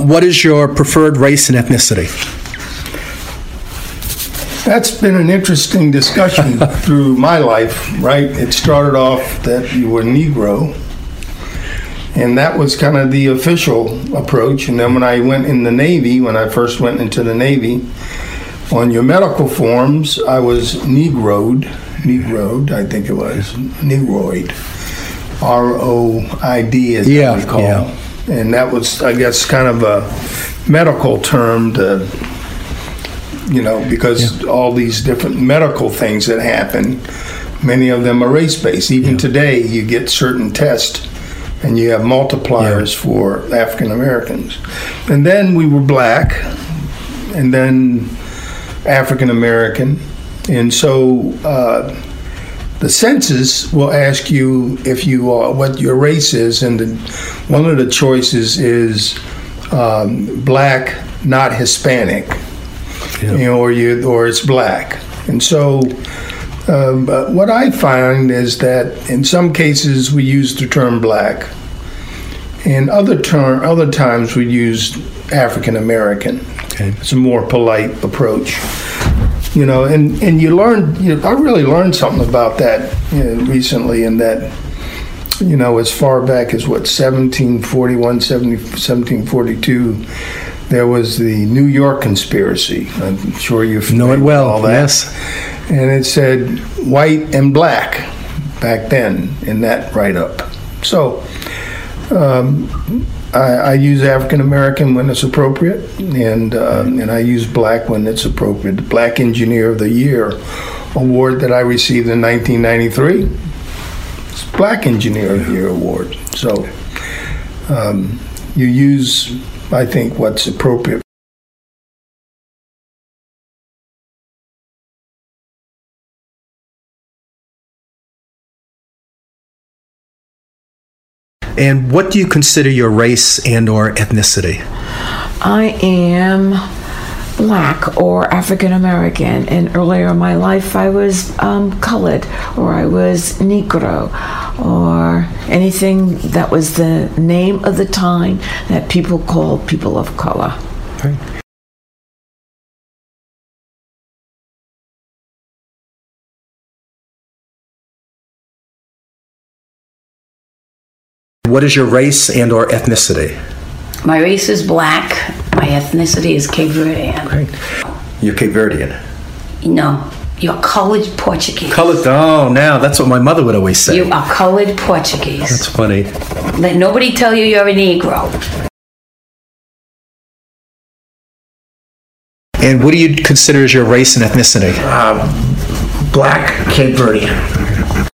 what is your preferred race and ethnicity? That's been an interesting discussion through my life, right? It started off that you were Negro, and that was kind of the official approach. And then when I went in the Navy, when I first went into the Navy, on your medical forms, I was Negroed, I think it was, Negroid, R-O-I-D as I recall. Yeah. And that was, I guess, kind of a medical term to, because all these different medical things that happen, many of them are race-based. Even today, you get certain tests, and you have multipliers for African Americans. And then we were black, and then African American. And so the census will ask you if you are, what your race is, and one of the choices is black, not Hispanic, or it's black. And so what I find is that in some cases we use the term black, and other times we use African American. Okay. It's a more polite approach. And you learn, I really learned something about that recently, in that, as far back as 1741, 1742, there was the New York conspiracy. I'm sure you know it well. All that. Yes. And it said white and black back then in that write-up. So I use African American when it's appropriate, and I use black when it's appropriate. The Black Engineer of the Year award that I received in 1993, it's Black Engineer of the Year award. So you use, I think, what's appropriate. And what do you consider your race and or ethnicity? I am black or African American, and earlier in my life I was colored, or I was Negro, or anything that was the name of the time that people called people of color. Okay. What is your race and or ethnicity? My race is black. My ethnicity is Cape Verdean. Great. You're Cape Verdean? No, you're colored Portuguese. Colored? Oh, now that's what my mother would always say. You are colored Portuguese. That's funny. Let nobody tell you you're a Negro. And what do you consider as your race and ethnicity? Black Cape Verdean.